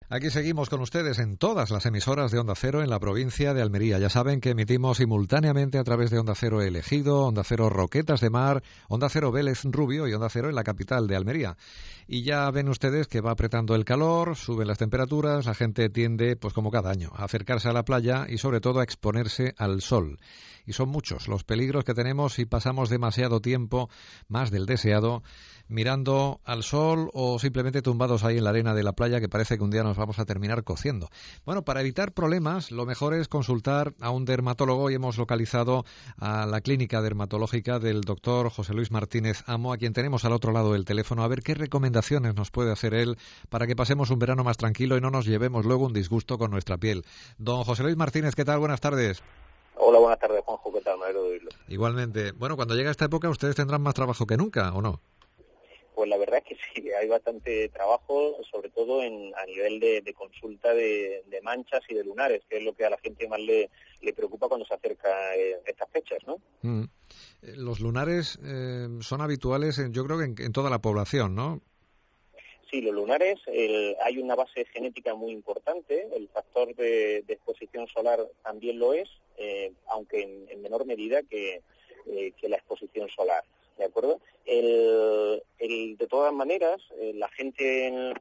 Aquí seguimos con ustedes en todas las emisoras de Onda Cero en la provincia de Almería. Ya saben que emitimos simultáneamente a través de Onda Cero El Ejido, Onda Cero Roquetas de Mar, Onda Cero Vélez Rubio y Onda Cero en la capital de Almería. Y ya ven ustedes que va apretando el calor, suben las temperaturas, la gente tiende, pues como cada año, a acercarse a la playa y sobre todo a exponerse al sol. Y son muchos los peligros que tenemos si pasamos demasiado tiempo, más del deseado, mirando al sol o simplemente tumbados ahí en la arena de la playa, que parece que un día nos vamos a terminar cociendo. Bueno, para evitar problemas, lo mejor es consultar a un dermatólogo y hemos localizado a la clínica dermatológica del doctor José Luis Martínez Amo, a quien tenemos al otro lado del teléfono, a ver qué recomendaciones nos puede hacer él para que pasemos un verano más tranquilo y no nos llevemos luego un disgusto con nuestra piel. Don José Luis Martínez, ¿qué tal? Buenas tardes. Hola, buenas tardes, Juanjo, ¿qué tal? Me alegro de oírlo. Igualmente. Bueno, cuando llega esta época, ustedes tendrán más trabajo que nunca, ¿o no? Pues la verdad es que sí, hay bastante trabajo, sobre todo a nivel de consulta de manchas y de lunares, que es lo que a la gente más le preocupa cuando se acerca estas fechas, ¿no? Los lunares son habituales, yo creo que en toda la población, ¿no? Sí, los lunares, hay una base genética muy importante, el factor de exposición solar también lo es, aunque en menor medida que la exposición solar, ¿de acuerdo? De todas maneras, la gente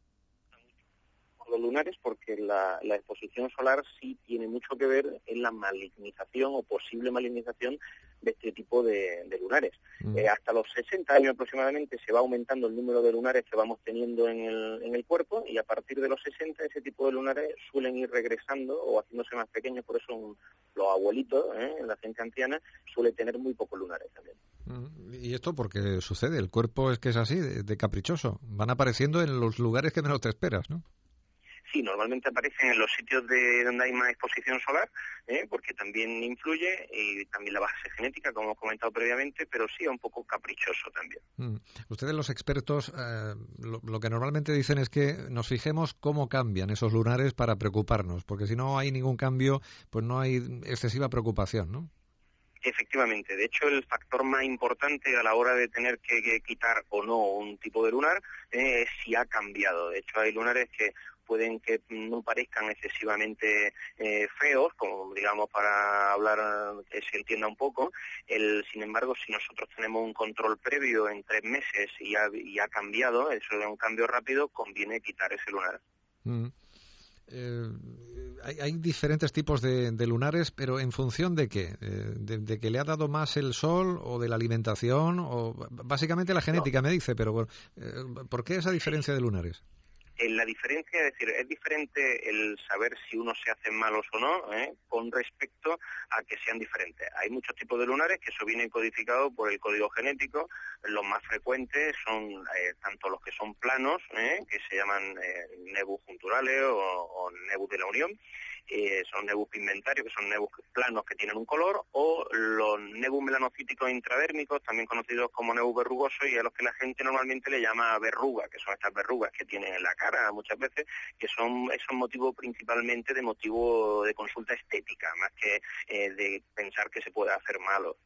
los lunares porque la exposición solar sí tiene mucho que ver en la malignización o posible malignización de este tipo de lunares. Hasta los 60 años aproximadamente se va aumentando el número de lunares que vamos teniendo en el cuerpo y a partir de los 60 ese tipo de lunares suelen ir regresando o haciéndose más pequeños, por eso los abuelitos, la gente anciana, suele tener muy pocos lunares también. ¿Y esto por qué sucede? El cuerpo es que es así, de caprichoso. Van apareciendo en los lugares que menos te esperas, ¿no? Sí, normalmente aparecen en los sitios donde hay más exposición solar, porque también influye, y también la base genética, como hemos comentado previamente, pero sí un poco caprichoso también. Ustedes, los expertos, lo que normalmente dicen es que nos fijemos cómo cambian esos lunares para preocuparnos, porque si no hay ningún cambio, pues no hay excesiva preocupación, ¿no? Efectivamente, de hecho el factor más importante a la hora de tener que quitar o no un tipo de lunar es si ha cambiado. De hecho hay lunares que pueden que no parezcan excesivamente feos, como digamos para hablar que se entienda un poco. Sin embargo, si nosotros tenemos un control previo en 3 meses y ha cambiado, eso es un cambio rápido, conviene quitar ese lunar. Hay diferentes tipos de lunares, pero ¿en función de qué? ¿De que le ha dado más el sol o de la alimentación? O básicamente la genética me dice, pero ¿por qué esa diferencia de lunares? La diferencia, es decir, es diferente el saber si unos se hacen malos o no, con respecto a que sean diferentes. Hay muchos tipos de lunares que eso viene codificado por el código genético. Los más frecuentes son tanto los que son planos, que se llaman nebus junturales o nebus de la unión, son nebus pigmentarios, que son nebus planos que tienen un color, o los nebus melanocíticos intradérmicos, también conocidos como nebus verrugosos, y a los que la gente normalmente le llama verruga, que son estas verrugas que tienen en la cara muchas veces, que son motivos principalmente de motivo de consulta estética, más que de pensar que se puede hacer malo.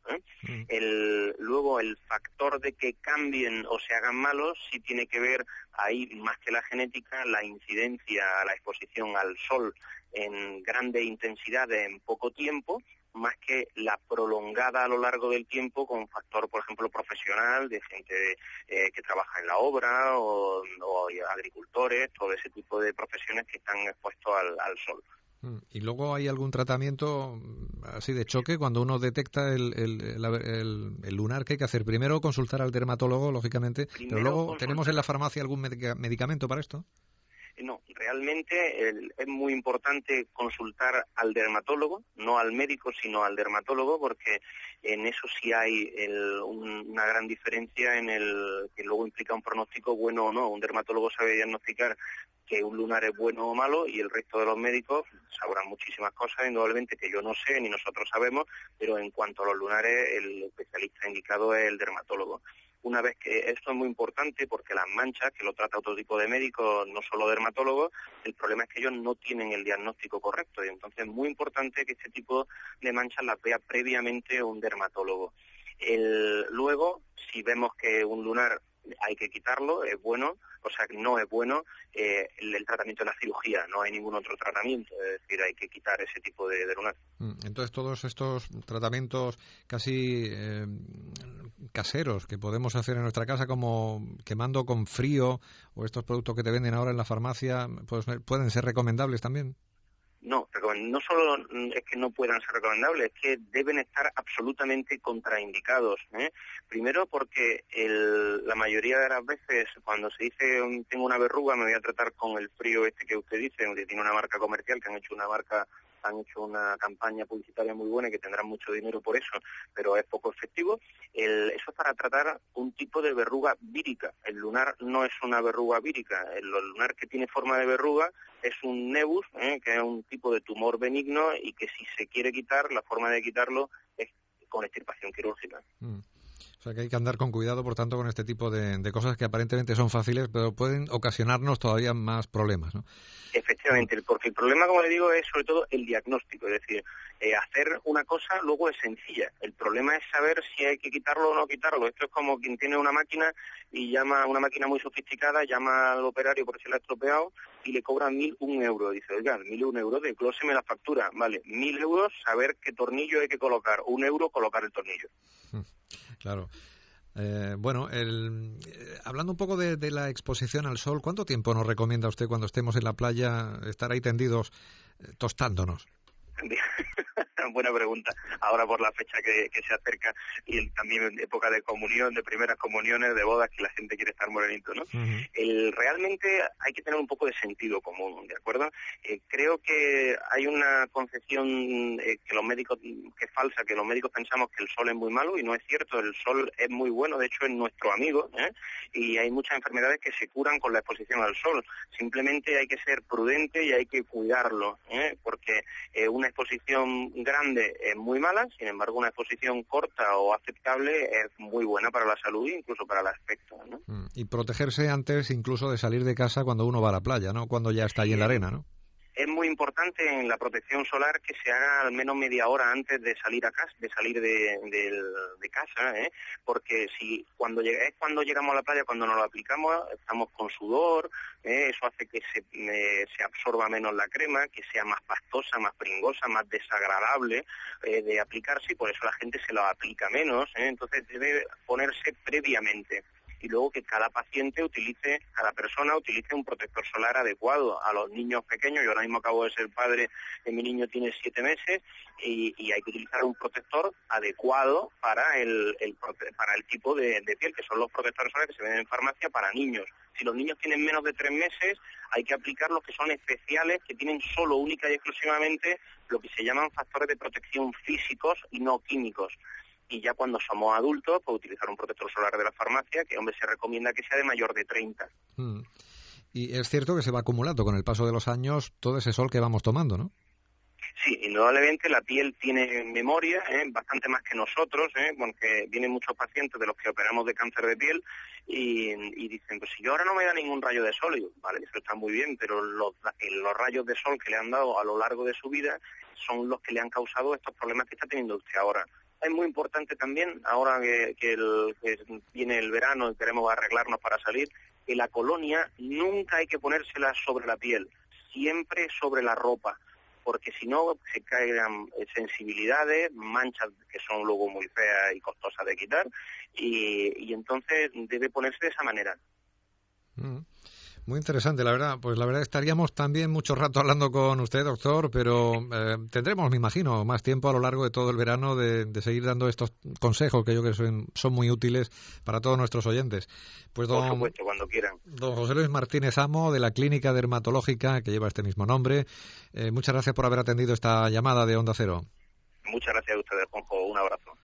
Luego el factor de que cambien o se hagan malos sí tiene que ver ahí, más que la genética, la incidencia a la exposición al sol en grande intensidad en poco tiempo, más que la prolongada a lo largo del tiempo con factor, por ejemplo, profesional, de gente que trabaja en la obra o agricultores, todo ese tipo de profesiones que están expuestos al sol. ¿Y luego hay algún tratamiento así de choque cuando uno detecta el lunar? ¿Qué hay que hacer? Primero consultar al dermatólogo, lógicamente, pero luego ¿tenemos en la farmacia algún medicamento para esto? No, realmente es muy importante consultar al dermatólogo, no al médico, sino al dermatólogo, porque en eso sí hay una gran diferencia en el que luego implica un pronóstico bueno o no. Un dermatólogo sabe diagnosticar que un lunar es bueno o malo y el resto de los médicos sabrán muchísimas cosas, indudablemente, que yo no sé ni nosotros sabemos, pero en cuanto a los lunares, el especialista indicado es el dermatólogo. Una vez que esto es muy importante porque las manchas, que lo trata otro tipo de médicos, no solo dermatólogos, el problema es que ellos no tienen el diagnóstico correcto y entonces es muy importante que este tipo de manchas las vea previamente un dermatólogo. Luego, si vemos que un lunar hay que quitarlo, es bueno, o sea, no es bueno el tratamiento de la cirugía, no hay ningún otro tratamiento, es decir, hay que quitar ese tipo de lunar. Entonces, todos estos tratamientos casi caseros que podemos hacer en nuestra casa, como quemando con frío, o estos productos que te venden ahora en la farmacia, pues, ¿pueden ser recomendables también? No solo es que no puedan ser recomendables, es que deben estar absolutamente contraindicados. Primero porque la mayoría de las veces cuando se dice tengo una verruga me voy a tratar con el frío este que usted dice, que tiene una marca comercial, que han hecho una campaña publicitaria muy buena y que tendrán mucho dinero por eso, pero es poco efectivo. Eso es para tratar un tipo de verruga vírica. El lunar no es una verruga vírica. El lunar que tiene forma de verruga es un nevus, que es un tipo de tumor benigno y que si se quiere quitar, la forma de quitarlo es con extirpación quirúrgica. O sea que hay que andar con cuidado, por tanto, con este tipo de cosas que aparentemente son fáciles, pero pueden ocasionarnos todavía más problemas, ¿no? Efectivamente, porque el problema, como le digo, es sobre todo el diagnóstico, es decir, hacer una cosa luego es sencilla. El problema es saber si hay que quitarlo o no quitarlo. Esto es como quien tiene una máquina y llama una máquina muy sofisticada, llama al operario porque se la ha estropeado y le cobra 1.001 euros. Dice, oiga, 1.001 euros, desglóseme la factura. Vale, 1.000 euros, saber qué tornillo hay que colocar. 1 euro, colocar el tornillo. Claro. Bueno, hablando un poco de la exposición al sol, ¿cuánto tiempo nos recomienda usted cuando estemos en la playa estar ahí tendidos tostándonos? Buena pregunta. Ahora por la fecha que se acerca y también en época de comunión, de primeras comuniones, de bodas, que la gente quiere estar morenito, ¿no? Realmente hay que tener un poco de sentido común, ¿de acuerdo? Creo que hay una concepción que los médicos, que es falsa, que los médicos pensamos que el sol es muy malo y no es cierto. El sol es muy bueno, de hecho es nuestro amigo, y hay muchas enfermedades que se curan con la exposición al sol. Simplemente hay que ser prudente y hay que cuidarlo, porque una exposición grande es muy mala, sin embargo una exposición corta o aceptable es muy buena para la salud e incluso para el aspecto, ¿no? Y protegerse antes incluso de salir de casa cuando uno va a la playa, ¿no? Cuando ya está ahí en la arena, ¿no? Es muy importante en la protección solar que se haga al menos media hora antes de salir a casa, de salir de casa, porque si cuando llegamos a la playa, cuando nos lo aplicamos, estamos con sudor, eso hace que se absorba menos la crema, que sea más pastosa, más pringosa, más desagradable de aplicarse, y por eso la gente se lo aplica menos, entonces debe ponerse previamente. Y luego que cada persona utilice un protector solar adecuado. A los niños pequeños, yo ahora mismo acabo de ser padre, mi niño tiene 7 meses, y hay que utilizar un protector adecuado para el tipo de piel, que son los protectores solares que se venden en farmacia para niños. Si los niños tienen menos de 3 meses, hay que aplicar los que son especiales, que tienen solo, única y exclusivamente lo que se llaman factores de protección físicos y no químicos. Y ya cuando somos adultos, pues utilizar un protector solar de la farmacia, que hombre se recomienda que sea de mayor de 30. Y es cierto que se va acumulando con el paso de los años todo ese sol que vamos tomando, ¿no? Sí, indudablemente la piel tiene memoria, bastante más que nosotros, porque vienen muchos pacientes de los que operamos de cáncer de piel y dicen, pues si yo ahora no me da ningún rayo de sol, y yo, vale, eso está muy bien, pero los rayos de sol que le han dado a lo largo de su vida son los que le han causado estos problemas que está teniendo usted ahora. Es muy importante también, ahora que viene el verano y queremos arreglarnos para salir, que la colonia nunca hay que ponérsela sobre la piel, siempre sobre la ropa, porque si no se caen sensibilidades, manchas que son luego muy feas y costosas de quitar, y entonces debe ponerse de esa manera. Muy interesante, la verdad. Pues la verdad estaríamos también mucho rato hablando con usted, doctor, pero tendremos, me imagino, más tiempo a lo largo de todo el verano de seguir dando estos consejos que yo creo que son muy útiles para todos nuestros oyentes. Pues por supuesto, cuando quieran. Don José Luis Martínez Amo, de la Clínica Dermatológica, que lleva este mismo nombre, muchas gracias por haber atendido esta llamada de Onda Cero. Muchas gracias a ustedes, Juanjo. Un abrazo.